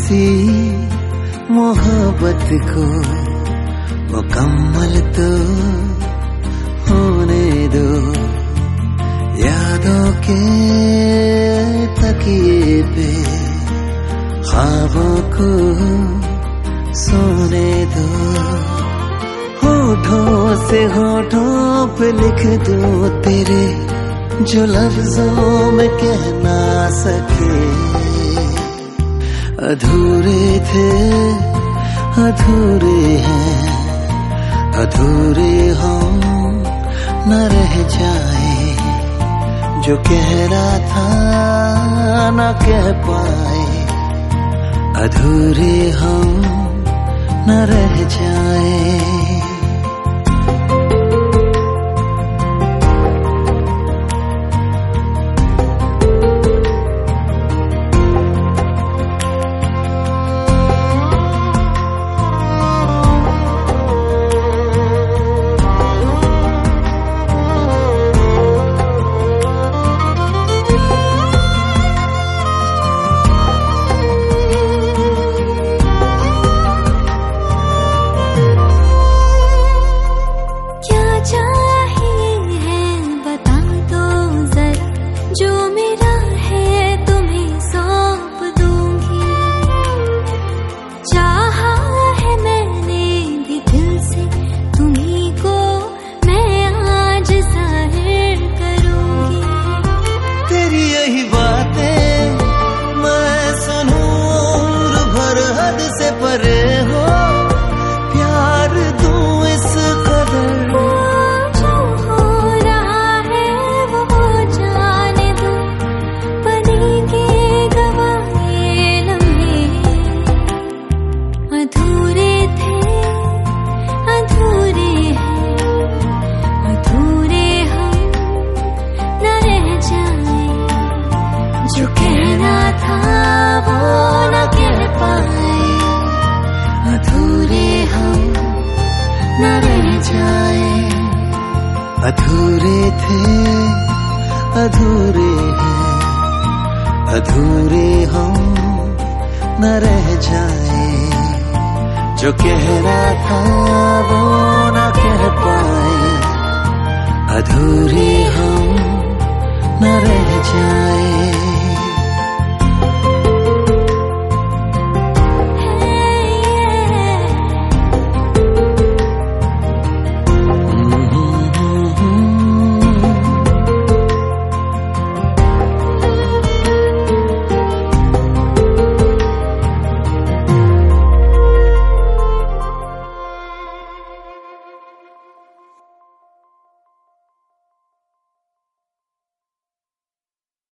सी मोहब्बत को मुकम्मल तो होने दो। यादों के तकिए पे ख्वाबों को सोने दो। होठों से होठों पे लिख दूं तेरे जो लफ्जों में कह ना सके। अधूरे थे अधूरे हैं, अधूरे हम न रह जाए। जो कह रहा था न कह पाए, अधूरे हम न रह जाए। जो कहना था वो न कह पाए, अधूरे हम न रह जाए। अधूरे थे अधूरे हैं, अधूरे हम न रह जाए। जो कहना था वो न कह पाए, अधूरे हम न रह जाए।